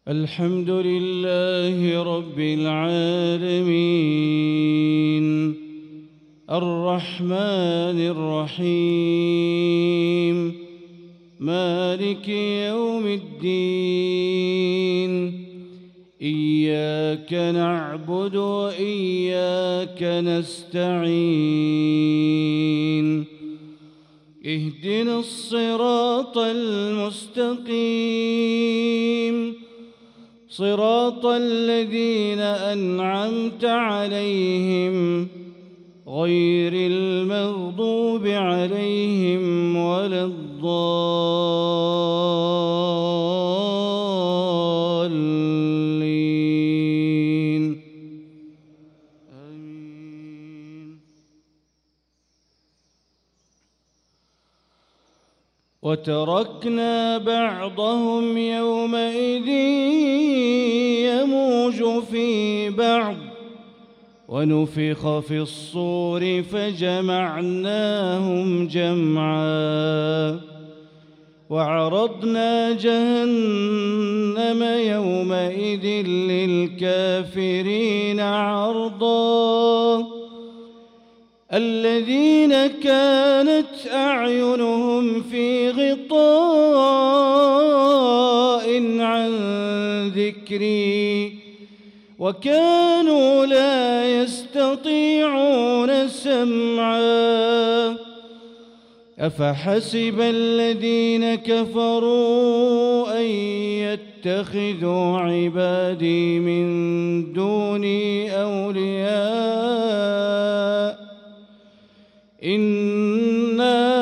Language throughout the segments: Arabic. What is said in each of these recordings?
الحمد لله رب العالمين الرحمن الرحيم مالك يوم الدين إياك نعبد وإياك نستعين اهدنا الصراط المستقيم صراط الذين أنعمت عليهم غير المغضوب عليهم ولا الضالين آمين. وتركنا بعضهم يومئذ يموج في بعض ونفخ في الصور فجمعناهم جمعا وعرضنا جهنم يومئذ للكافرين عرضا الذين كانت أعينهم في غطاء عن ذكري وكانوا لا يستطيعون سمعا أفحسب الذين كفروا أن يتخذوا عبادي من دوني أولياء إنا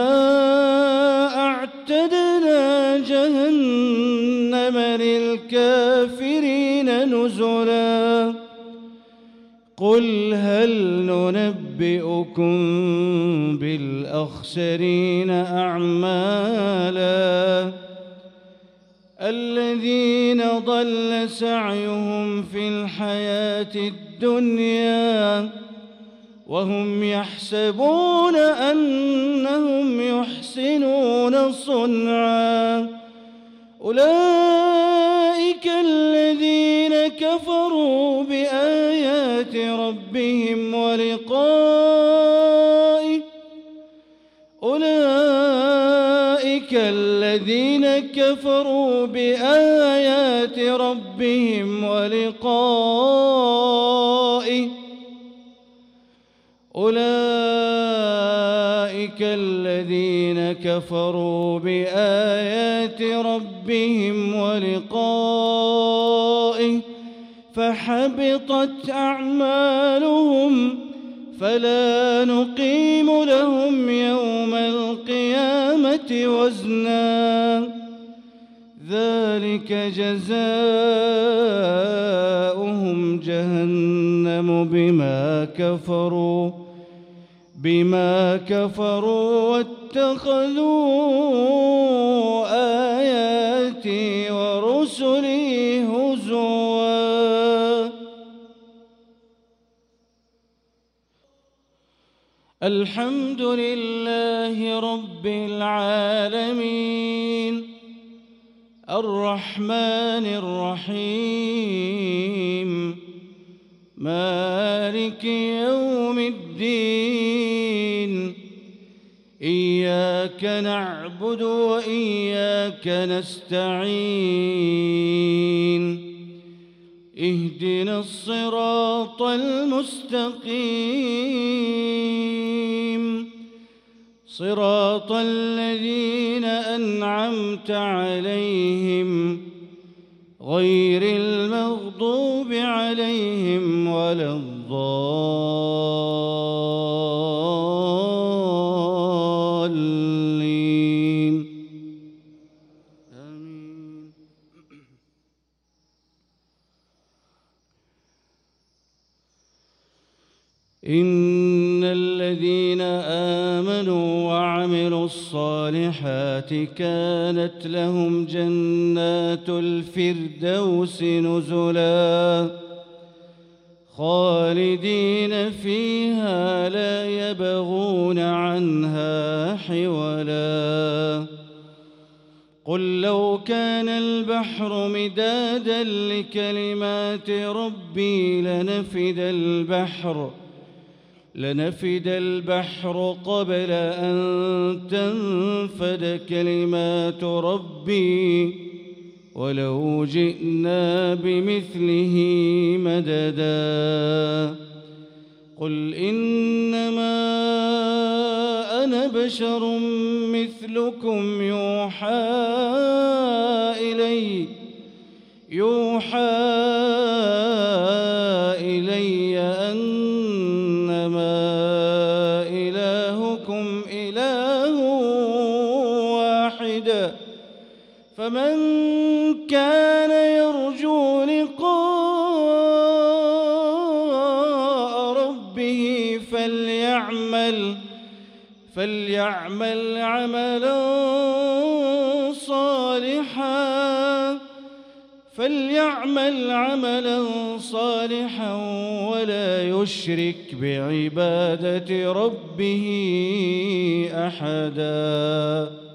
أعتدنا جهنم للكافرين نزلا قل هل ننبئكم بالأخسرين أعمالا الذين ضل سعيهم في الحياة الدنيا وهم يحسبون أنهم يحسنون صنعا أولئك الذين كفروا بآيات ربهم ولقائه أولئك الذين كفروا بآيات ربهم ولقائه أولئك الذين كفروا بآيات ربهم ولقائه فحبطت أعمالهم فلا نقيم لهم يوم القيامة وزنا ذلك جزاؤهم جهنم بما كفروا واتخذوا آياتي ورسلي هزوا الحمد لله رب العالمين الرحمن الرحيم مالك يوم الدين إياك نعبد وإياك نستعين اهدنا الصراط المستقيم صراط الذين أنعمت عليهم غير المغضوب عليهم ولا الضالين آمين. إن الذين آمنوا وعملوا الصالحات كانت لهم جنات الفردوس نزلا خالدين فيها لا يبغون عنها حولا قل لو كان البحر مدادا لكلمات ربي لنفد البحر قبل أن تنفد كلمات ربي ولو جئنا بمثله مددا قل إنما أنا بشر مثلكم يوحى إلي أنما إلهكم إله واحد فمن كان يرجو لقاء ربه فليعمل عملا صالحا ولا يشرك بعبادة ربه أحدا.